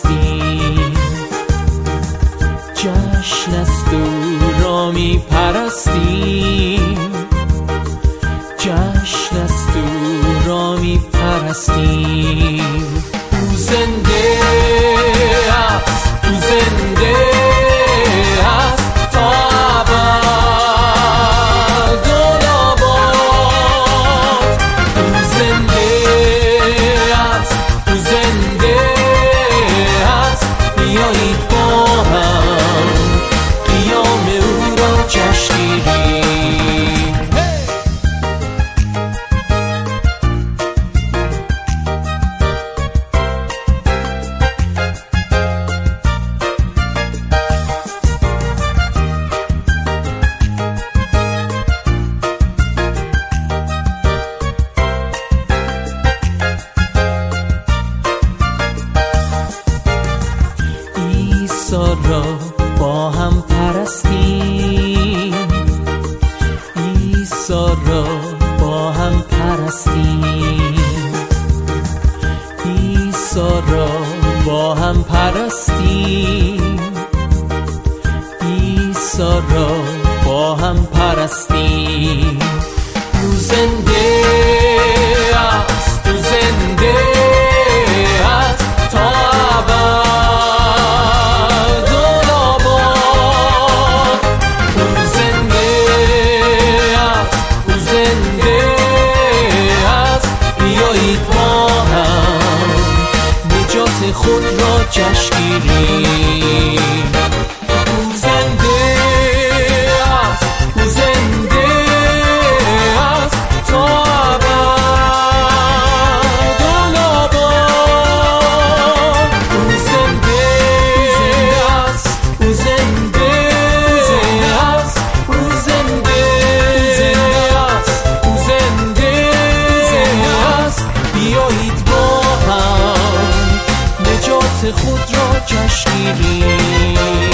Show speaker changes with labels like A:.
A: پرستیم، جشن است او را می پرستیم، جشن است او را می پرستیم. او زنده است، او زنده است تا ابد و آباد. او زنده است، او زنده است، بیایید با هم قیام او را جشن گیریم. عیسی را با هم پرستیم، عیسی را با هم پرستیم، عیسی را با هم پرستیم، عیسی را با هم پرستیم. او زنده است، او زنده است تا خود را جشن گیریم. او زنده است، او زنده است تا ابد و آباد. او زنده است، او زنده است، او زنده است، او زنده است، بیایید با هم نجات خود را جشن گیریم.